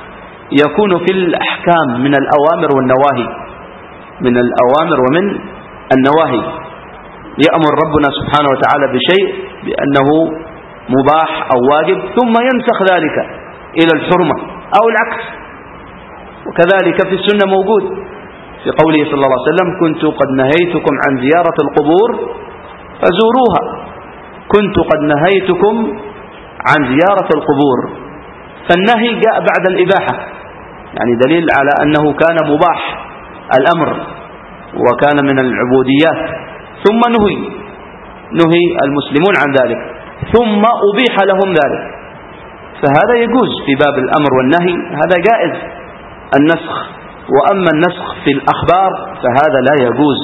يكون في الأحكام من الأوامر والنواهي، من الأوامر ومن النواهي. يأمر ربنا سبحانه وتعالى بشيء بأنه مباح أو واجب ثم ينسخ ذلك إلى الحرمة أو العكس. وكذلك في السنة موجود في قوله صلى الله عليه وسلم: كنت قد نهيتكم عن زيارة القبور فزوروها. كنت قد نهيتكم عن زيارة القبور، فالنهي جاء بعد الإباحة، يعني دليل على أنه كان مباح الأمر وكان من العبوديات، ثم نهي نهي المسلمون عن ذلك، ثم أبيح لهم ذلك. فهذا يجوز في باب الأمر والنهي، هذا جائز النسخ. وأما النسخ في الأخبار فهذا لا يجوز.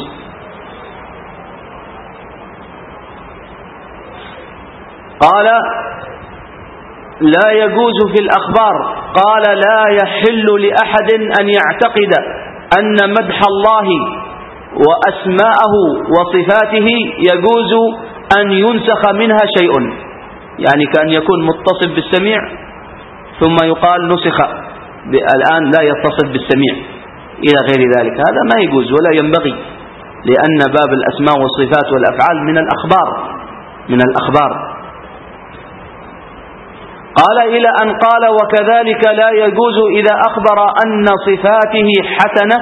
قال: لا يجوز في الأخبار. قال: لا يحل لأحد أن يعتقد أن مدح الله وأسماءه وصفاته يجوز أن ينسخ منها شيء، يعني كأن يكون متصل بالسميع ثم يقال نسخ الآن لا يتصل بالسميع إلى غير ذلك، هذا ما يجوز ولا ينبغي، لأن باب الأسماء والصفات والأفعال من الأخبار من الأخبار. قال: إلى أن قال: وكذلك لا يجوز إذا أخبر أن صفاته حسنة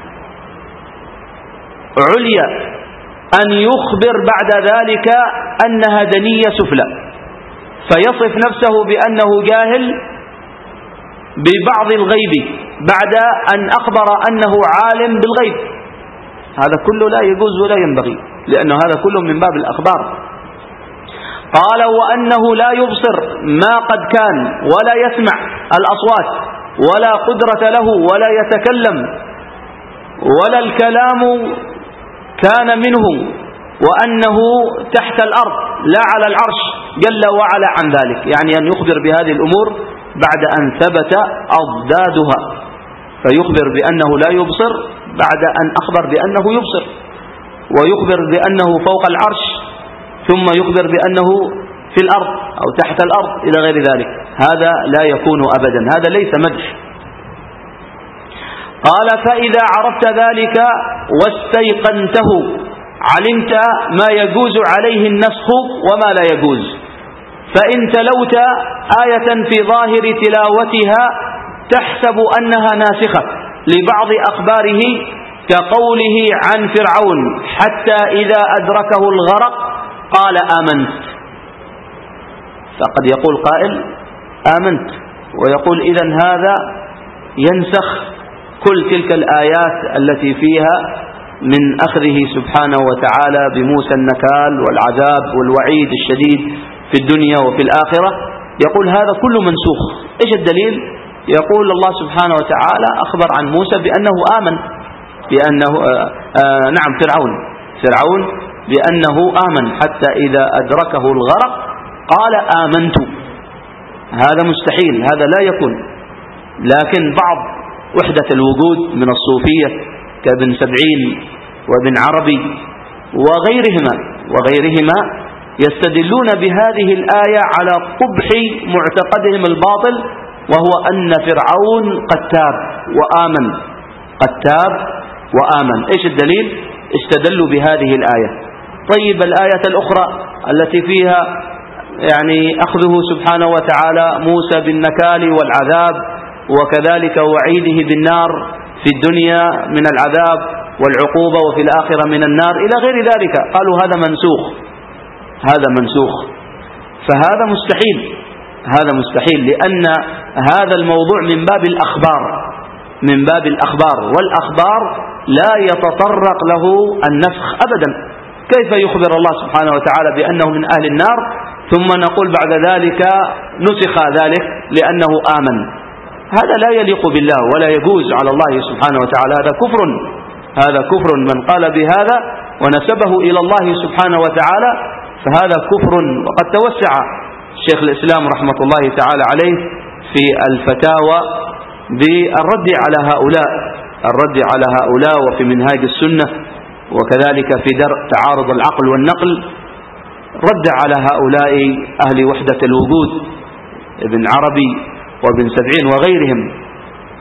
عليا أن يخبر بعد ذلك أنها دنية سفلى، فيصف نفسه بأنه جاهل ببعض الغيب بعد أن أخبر أنه عالم بالغيب. هذا كله لا يجوز ولا ينبغي، لأنه هذا كله من باب الأخبار. قال: وأنه لا يبصر ما قد كان ولا يسمع الأصوات ولا قدرة له ولا يتكلم ولا الكلام كان منه، وأنه تحت الأرض لا على العرش جل وعلا عن ذلك، يعني أن يخبر بهذه الأمور بعد أن ثبت أضدادها، فيخبر بأنه لا يبصر بعد أن أخبر بأنه يبصر، ويخبر بأنه فوق العرش ثم يخبر بأنه في الأرض أو تحت الأرض إلى غير ذلك. هذا لا يكون أبدا، هذا ليس مدح. قال: فإذا عرفت ذلك واستيقنته علمت ما يجوز عليه النسخ وما لا يجوز. فإن تلوت آية في ظاهر تلاوتها تحسب أنها ناسخة لبعض أخباره كقوله عن فرعون: حتى إذا أدركه الغرق قال آمنت. فقد يقول قائل آمنت، ويقول إذن هذا ينسخ كل تلك الآيات التي فيها من أخذه سبحانه وتعالى بموسى النكال والعذاب والوعيد الشديد في الدنيا وفي الآخرة. يقول هذا كله منسوخ. إيش الدليل؟ يقول الله سبحانه وتعالى أخبر عن موسى بأنه آمن، بأنه آآ آآ نعم فرعون فرعون بأنه آمن حتى إذا أدركه الغرق قال آمنت. هذا مستحيل، هذا لا يكون. لكن بعض وحدة الوجود من الصوفية كابن سبعين وابن عربي وغيرهما وغيرهما يستدلون بهذه الآية على قبح معتقدهم الباطل، وهو أن فرعون قد تاب وآمن قد تاب وآمن. إيش الدليل؟ استدلوا بهذه الآية. طيب الآية الأخرى التي فيها يعني أخذه سبحانه وتعالى موسى بالنكال والعذاب، وكذلك وعيده بالنار في الدنيا من العذاب والعقوبة وفي الآخرة من النار إلى غير ذلك، قالوا هذا منسوخ هذا منسوخ فهذا مستحيل هذا مستحيل لأن هذا الموضوع من باب الأخبار من باب الأخبار والأخبار لا يتطرق له النسخ أبدا. كيف يخبر الله سبحانه وتعالى بأنه من أهل النار ثم نقول بعد ذلك نسخ ذلك لأنه آمن؟ هذا لا يليق بالله ولا يجوز على الله سبحانه وتعالى. هذا كفر هذا كفر من قال بهذا ونسبه إلى الله سبحانه وتعالى فهذا كفر. وقد توسع شيخ الإسلام رحمة الله تعالى عليه في الفتاوى بالرد على هؤلاء الرد على هؤلاء وفي منهاج السنة، وكذلك في درء تعارض العقل والنقل رد على هؤلاء أهل وحدة الوجود ابن عربي وابن سبعين وغيرهم.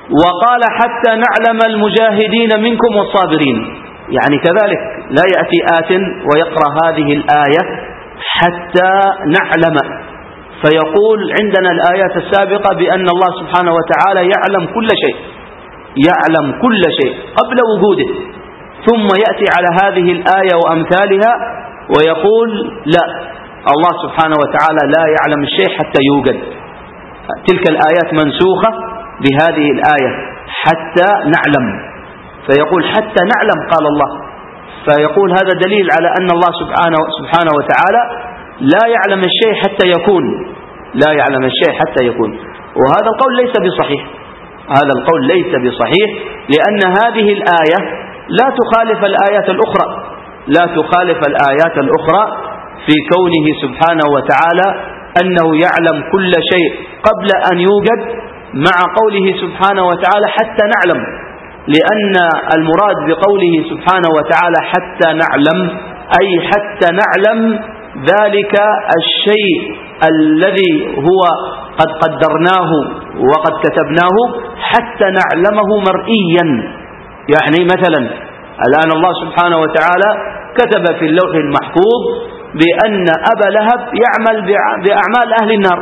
وقال حتى نعلم المجاهدين منكم والصابرين، يعني كذلك لا يأتي آت ويقرأ هذه الآية حتى نعلم، فيقول عندنا الآيات السابقة بأن الله سبحانه وتعالى يعلم كل شيء، يعلم كل شيء قبل وجوده، ثم يأتي على هذه الآية وأمثالها ويقول لا، الله سبحانه وتعالى لا يعلم الشيء حتى يوجد. تلك الآيات منسوخة بهذه الآية حتى نعلم، فيقول حتى نعلم قال الله، فيقول هذا دليل على أن الله سبحانه, سبحانه وتعالى لا يعلم الشيء حتى يكون، لا يعلم الشيء حتى يكون. وهذا القول ليس بصحيح، هذا القول ليس بصحيح، لأن هذه الآية لا تخالف الآيات الأخرى، لا تخالف الآيات الأخرى في كونه سبحانه وتعالى أنه يعلم كل شيء قبل أن يوجد، مع قوله سبحانه وتعالى حتى نعلم، لأن المراد بقوله سبحانه وتعالى حتى نعلم أي حتى نعلم ذلك الشيء الذي هو قد قدرناه وقد كتبناه، حتى نعلمه مرئيا. يعني مثلا الآن الله سبحانه وتعالى كتب في اللوح المحفوظ بأن أبا لهب يعمل بأعمال أهل النار،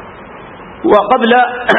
وقبل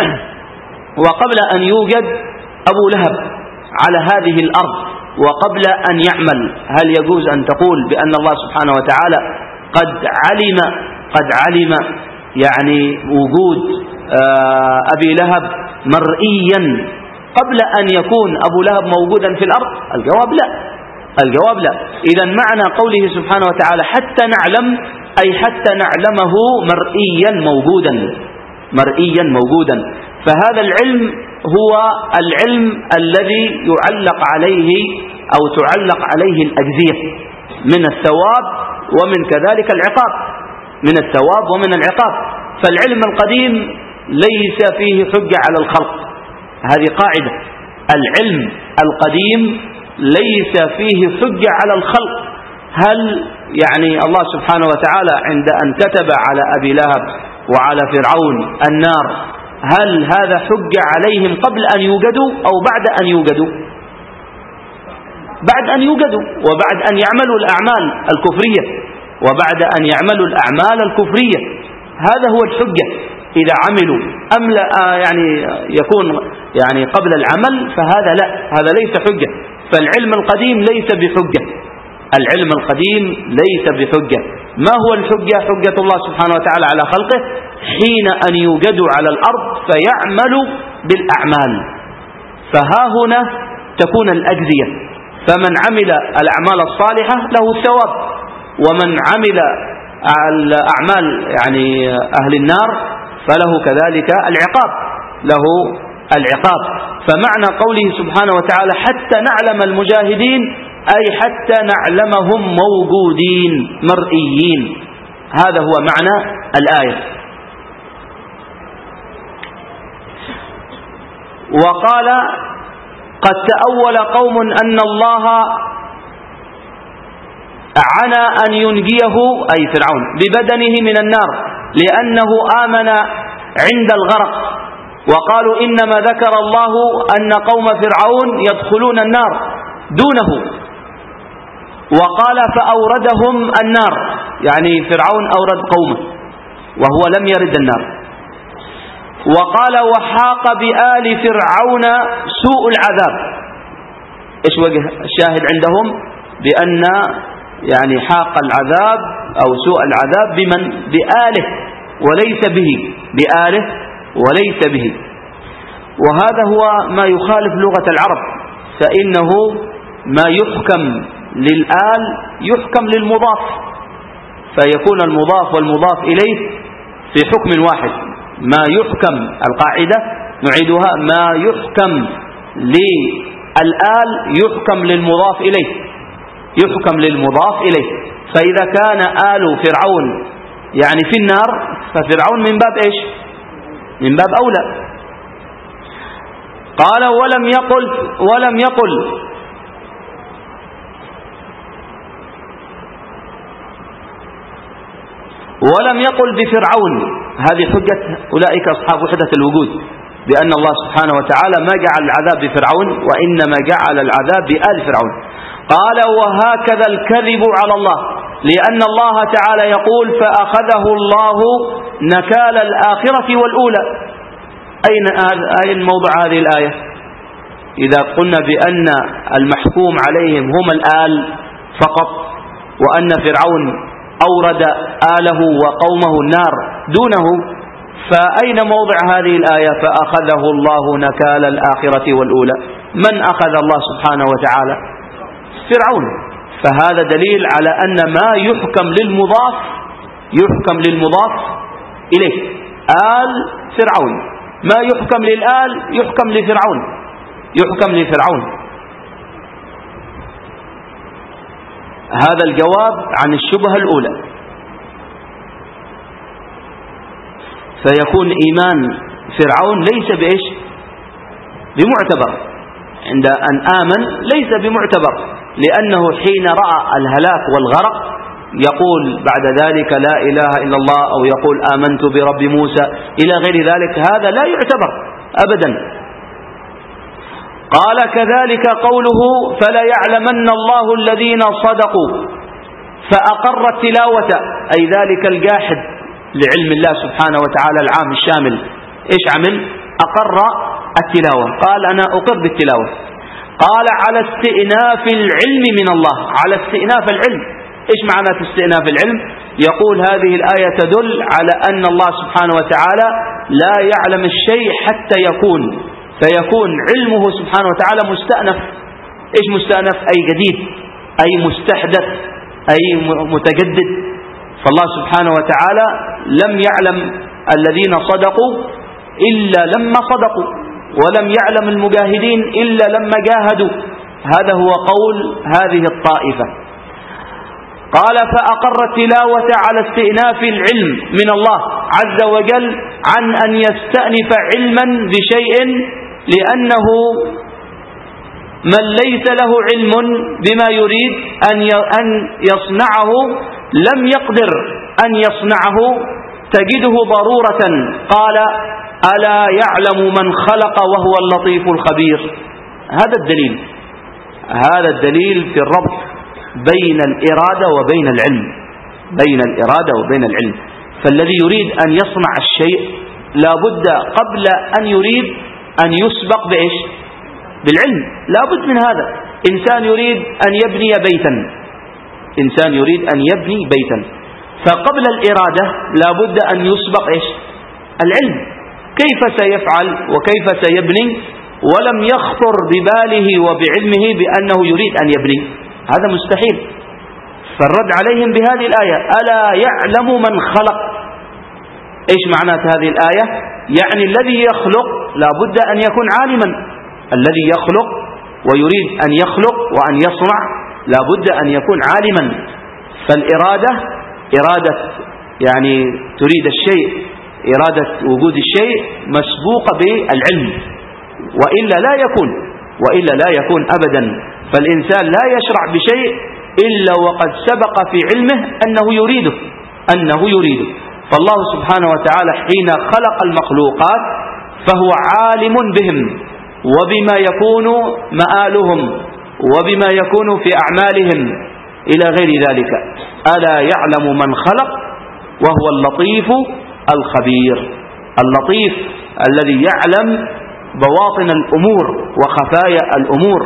وقبل أن يوجد أبو لهب على هذه الأرض وقبل أن يعمل، هل يجوز أن تقول بأن الله سبحانه وتعالى قد علم قد علم يعني وجود أبي لهب مرئيا قبل أن يكون أبو لهب موجودا في الأرض؟ الجواب لا، الجواب لا. إذا معنى قوله سبحانه وتعالى حتى نعلم أي حتى نعلمه مرئيا موجودا، مرئيا موجودا. فهذا العلم هو العلم الذي يعلق عليه أو تعلق عليه الأجزية من الثواب ومن كذلك العقاب، من الثواب ومن العقاب. فالعلم القديم ليس فيه حجة على الخلق، هذه قاعدة، العلم القديم ليس فيه حجة على الخلق. هل يعني الله سبحانه وتعالى عند أن كتب على أبي لهب وعلى فرعون النار، هل هذا حجة عليهم قبل أن يوجدوا أو بعد أن يوجدوا؟ بعد أن يوجدوا، وبعد أن يعملوا الأعمال الكفرية، وبعد أن يعملوا الأعمال الكفرية، هذا هو الحجة. إذا عملوا أم لا يعني يكون يعني قبل العمل، فهذا لا، هذا ليس حجة. فالعلم القديم ليس بحجة، العلم القديم ليس بحجة. ما هو الحجة؟ حجة الله سبحانه وتعالى على خلقه حين أن يوجدوا على الأرض فيعملوا بالأعمال، فها هنا تكون الأجزية. فمن عمل الأعمال الصالحة له الثواب، ومن عمل الأعمال يعني أهل النار فله كذلك العقاب، له العقاب. فمعنى قوله سبحانه وتعالى حتى نعلم المجاهدين أي حتى نعلمهم موجودين مرئيين، هذا هو معنى الآية. وقال قد تأول قوم أن الله عنى أن ينجيه أي فرعون ببدنه من النار لأنه آمن عند الغرق، وقالوا إنما ذكر الله أن قوم فرعون يدخلون النار دونه، وقال فأوردهم النار، يعني فرعون أورد قومه وهو لم يرد النار. وقال وحاق بآل فرعون سوء العذاب. إيش وجه الشاهد عندهم؟ بأن يعني حاق العذاب أو سوء العذاب بمن؟ بآله وليس به، بآله وليس به. وهذا هو ما يخالف لغة العرب، فإنه ما يحكم للآل يحكم للمضاف، فيكون المضاف والمضاف إليه في حكم واحد. ما يحكم، القاعدة نعيدها، ما يحكم للآل يحكم للمضاف إليه، يحكم للمضاف إليه. فإذا كان آل فرعون يعني في النار، ففرعون من باب إيش؟ من باب أولى. قال ولم يقل ولم يقل ولم يقل بفرعون، هذه حجة أولئك أصحاب وحدة الوجود، بأن الله سبحانه وتعالى ما جعل العذاب بفرعون وإنما جعل العذاب بآل فرعون. قال وهكذا الكذب على الله، لأن الله تعالى يقول فأخذه الله نكال الآخرة والأولى. أين أين موضع هذه الآية؟ إذا قلنا بأن المحكوم عليهم هم الآل فقط، وأن فرعون أورد آله وقومه النار دونه، فأين موضع هذه الآية فأخذه الله نكال الآخرة والأولى؟ من أخذ الله سبحانه وتعالى؟ فرعون. فهذا دليل على أن ما يحكم للمضاف يحكم للمضاف إليه آل فرعون، ما يحكم للآل يحكم لفرعون يحكم لفرعون. هذا الجواب عن الشبهة الأولى. فيكون إيمان فرعون ليس بإيش؟ بمعتبر، عند أن آمن ليس بمعتبر، لأنه حين رأى الهلاك والغرق يقول بعد ذلك لا إله إلا الله، أو يقول آمنت برب موسى إلى غير ذلك، هذا لا يعتبر أبدا. قال كذلك قوله فلا يعلمن الله الذين صدقوا فأقر التلاوة، أي ذلك الجاحد لعلم الله سبحانه وتعالى العام الشامل، إيش عمل؟ أقر التلاوة، قال أنا أقر بالتلاوة. قال على استئناف العلم من الله، على استئناف العلم. إيش معنى استئناف العلم؟ يقول هذه الآية تدل على أن الله سبحانه وتعالى لا يعلم الشيء حتى يكون، فيكون علمه سبحانه وتعالى مستأنف. إيش مستأنف؟ أي جديد، أي مستحدث، أي متجدد. فالله سبحانه وتعالى لم يعلم الذين صدقوا إلا لما صدقوا، ولم يعلم المجاهدين إلا لما جاهدوا. هذا هو قول هذه الطائفة. قال فأقر التلاوة على استئناف العلم من الله عز وجل عن أن يستأنف علما بشيء، لأنه من ليس له علم بما يريد أن يصنعه لم يقدر أن يصنعه، تجده ضرورة. قال ألا يعلم من خلق وهو اللطيف الخبير. هذا الدليل هذا الدليل في الربط بين الإرادة وبين العلم بين الإرادة وبين العلم. فالذي يريد أن يصنع الشيء لابد قبل أن يريد أن يسبق بإيش؟ بالعلم. لابد من هذا. إنسان يريد أن يبني بيتا إنسان يريد أن يبني بيتا فقبل الإرادة لابد أن يسبق إيش؟ العلم. كيف سيفعل وكيف سيبني ولم يخطر بباله وبعلمه بأنه يريد أن يبني؟ هذا مستحيل. فالرد عليهم بهذه الآية ألا يعلم من خلق. إيش معنى هذه الآية؟ يعني الذي يخلق لابد أن يكون عالما. الذي يخلق ويريد أن يخلق وأن يصنع لابد أن يكون عالما. فالإرادة إرادة يعني تريد الشيء، إرادة وجود الشيء مسبوقة بالعلم، وإلا لا يكون وإلا لا يكون أبدا. فالإنسان لا يشرع بشيء إلا وقد سبق في علمه أنه يريده أنه يريده. فالله سبحانه وتعالى حين خلق المخلوقات فهو عالم بهم وبما يكون مآلهم وبما يكون في أعمالهم إلى غير ذلك. ألا يعلم من خلق وهو اللطيف الخبير. اللطيف الذي يعلم بواطن الأمور وخفايا الأمور.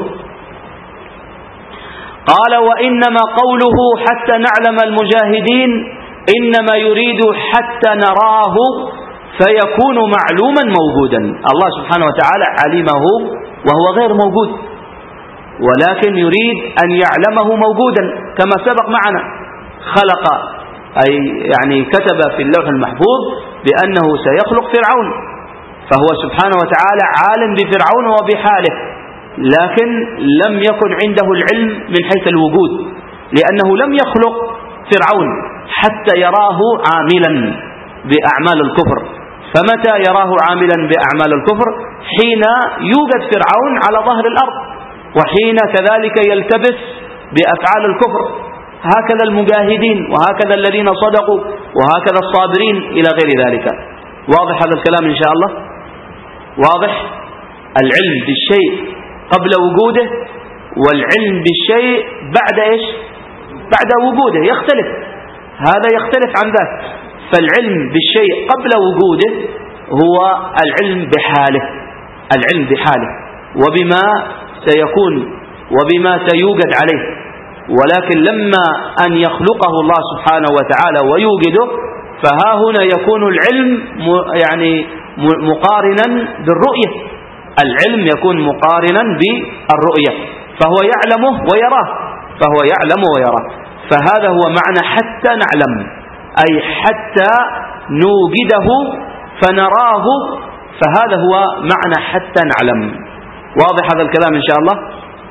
قال وإنما قوله حتى نعلم المجاهدين إنما يريد حتى نراه فيكون معلوما موجودا. الله سبحانه وتعالى علمه وهو غير موجود، ولكن يريد أن يعلمه موجودا كما سبق معنا. خلق أي يعني كتب في اللوح المحفوظ بأنه سيخلق فرعون، فهو سبحانه وتعالى عالم بفرعون وبحاله، لكن لم يكن عنده العلم من حيث الوجود، لأنه لم يخلق فرعون حتى يراه عاملا بأعمال الكفر. فمتى يراه عاملا بأعمال الكفر؟ حين يوجد فرعون على ظهر الأرض، وحين كذلك يلتبس بأفعال الكفر. هكذا المجاهدين، وهكذا الذين صدقوا، وهكذا الصابرين إلى غير ذلك. واضح هذا الكلام إن شاء الله؟ واضح؟ العلم بالشيء قبل وجوده والعلم بالشيء بعد إيش؟ بعد وجوده يختلف، هذا يختلف عن ذاك. فالعلم بالشيء قبل وجوده هو العلم بحاله، العلم بحاله وبما سيكون وبما سيوجد عليه. ولكن لما أن يخلقه الله سبحانه وتعالى ويوجده، فها هنا يكون العلم يعني مقارنا بالرؤية، العلم يكون مقارنا بالرؤية، فهو يعلمه ويراه، فهو يعلم ويراه. فهذا هو معنى حتى نعلم، أي حتى نوجده فنراه، فهذا هو معنى حتى نعلم. واضح هذا الكلام إن شاء الله؟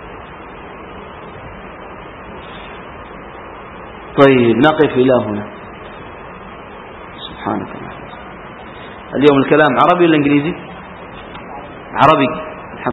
طيب نقف إلى هنا. سبحانك اللهم. اليوم الكلام عربي ولا إنجليزي؟ عربي.